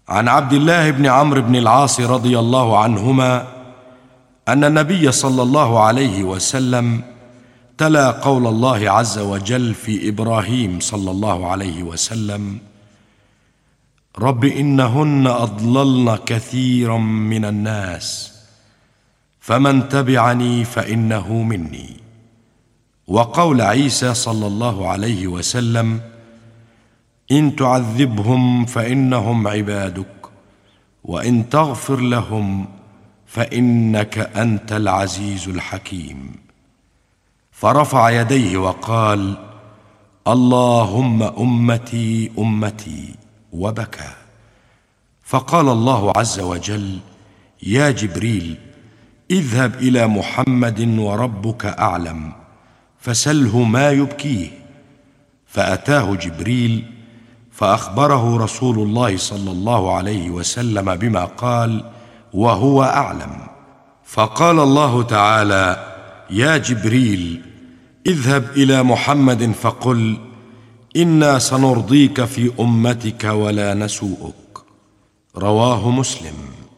عن عبد الله بن عمرو بن العاص رضي الله عنهما أن النبي صلى الله عليه وسلم تلا قول الله عز وجل في إبراهيم صلى الله عليه وسلم: رب إنهن أضللن كثيرا من الناس فمن تبعني فإنه مني. وقول عيسى صلى الله عليه وسلم: إن تعذبهم فإنهم عبادك وإن تغفر لهم فإنك أنت العزيز الحكيم. فرفع يديه وقال: اللهم أمتي أمتي، وبكى. فقال الله عز وجل: يا جبريل، اذهب إلى محمد وربك أعلم فسله ما يبكيه. فأتاه جبريل فأخبره رسول الله صلى الله عليه وسلم بما قال وهو أعلم. فقال الله تعالى: يا جبريل، اذهب إلى محمد فقل: إنا سنرضيك في أمتك ولا نسوءك. رواه مسلم.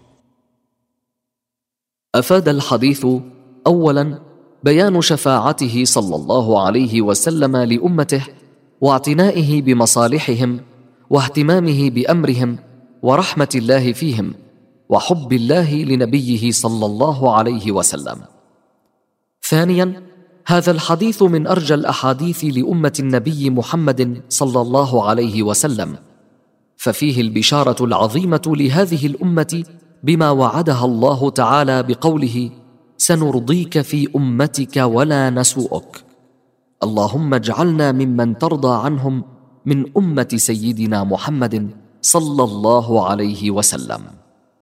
أفاد الحديث: أولا، بيان شفاعته صلى الله عليه وسلم لأمته، واعتنائه بمصالحهم، واهتمامه بأمرهم، ورحمة الله فيهم، وحب الله لنبيه صلى الله عليه وسلم. ثانيا، هذا الحديث من أرجى الأحاديث لأمة النبي محمد صلى الله عليه وسلم، ففيه البشارة العظيمة لهذه الأمة بما وعدها الله تعالى بقوله: سنرضيك في أمتك ولا نسوءك. اللهم اجعلنا ممن ترضى عنهم من أمة سيدنا محمد صلى الله عليه وسلم.